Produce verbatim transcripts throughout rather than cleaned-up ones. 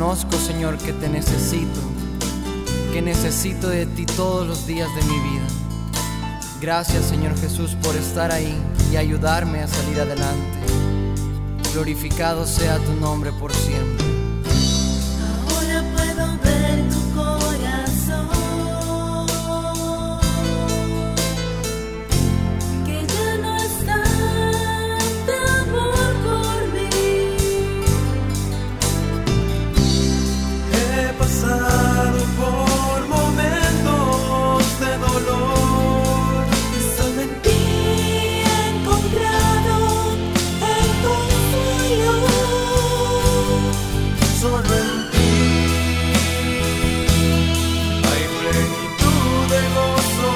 reconozco, Señor, que te necesito, que necesito de ti todos los días de mi vida. Gracias, Señor Jesús, por estar ahí y ayudarme a salir adelante. Glorificado sea tu nombre por siempre. Ahora puedo ver tu corazón, que ya no está de amor por mí. He pasado por momentos de dolor, Y solo en ti he encontrado el consuelo. solo en ti hay plenitud de gozo.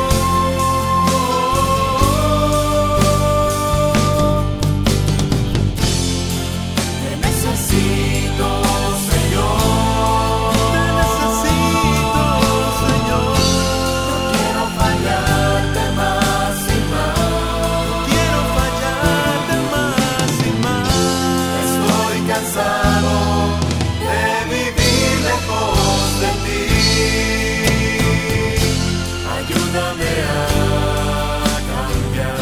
Te necesito, Señor. Te necesito, Señor. No quiero fallarte más y más. Quiero fallarte más y más. Estoy cansado de vivir lejos de ti. Ayúdame a cambiar.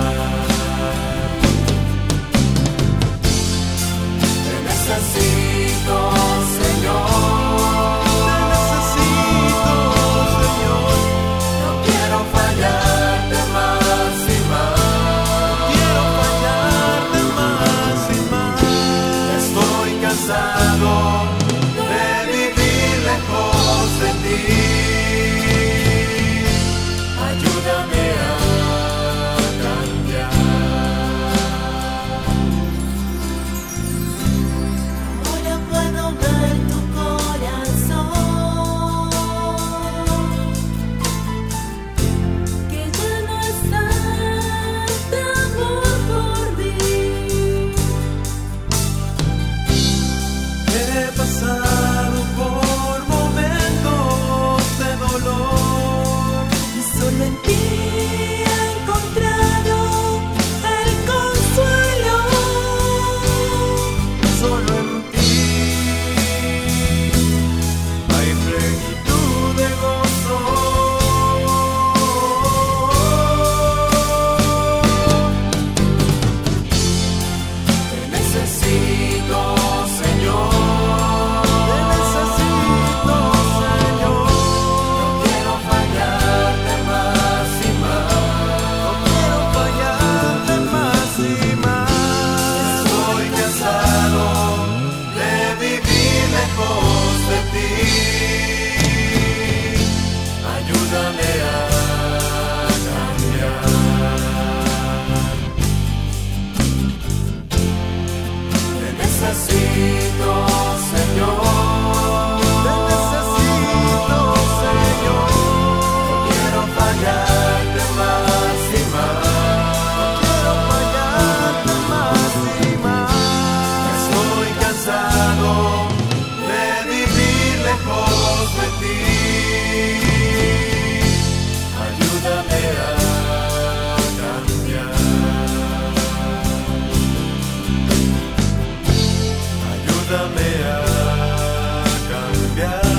Te necesito, Señor. Te necesito, Señor. No quiero fallarte más y más. Quiero fallarte más y más. Estoy cansado de vivir lejos de ti. Ayúdame a cambiar. Ahora puedo ver tu corazón, que ya no está de amor por mí. He pasado por momentos de dolor, Y solo en ti he encontrado el consuelo. solo en ti hay plenitud de gozo. Te necesito, Señor. Te necesito, Señor. No quiero fallarte más y más. Quiero fallarte más y más. Estoy cansado de vivir lejos de ti. Ayúdame a cambiar. Te necesito, Señor. Te necesito, Señor. No quiero fallarte más y más. Quiero fallarte más y más. Estoy cansado de vivir lejos de ti. Ayúdame a cambiar. Ayúdame a cambiar.